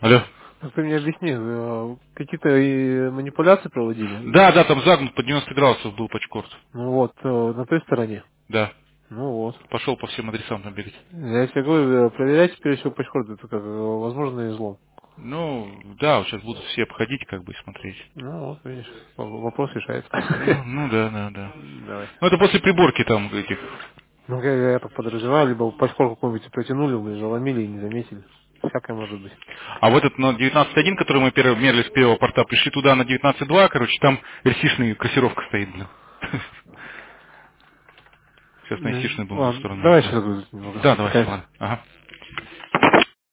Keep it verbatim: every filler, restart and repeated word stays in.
Алло. Так ты мне объясни, э, какие-то и манипуляции проводили? Да, да, там загнут по девяносто градусов был патчкорд. Ну вот, э, на той стороне. Да. Ну вот. Пошел по всем адресам там бегать. Я тебе говорю, э, проверяйте прежде всего пачкорд, это как э, возможный излом. Ну, да, вот сейчас будут все обходить, как бы, и смотреть. Ну вот, видишь, в- вопрос решается. Ну, ну да, да, да. Давай. Ну, это после приборки там этих. Ну, я, я так подразумеваю, либо пачкорд какой-нибудь протянули, мы заломили и не заметили. Всякое может быть. А в этот на девятнадцать один, который мы первый мерили с первого порта, пришли туда на девятнадцать два, короче, там эр си-шная кассировка стоит, блин. Сейчас на эр Ну, си-шную будем в ту ладно, сторону давай ехать, да. сейчас немного Да, давай, связь. ладно. Ага.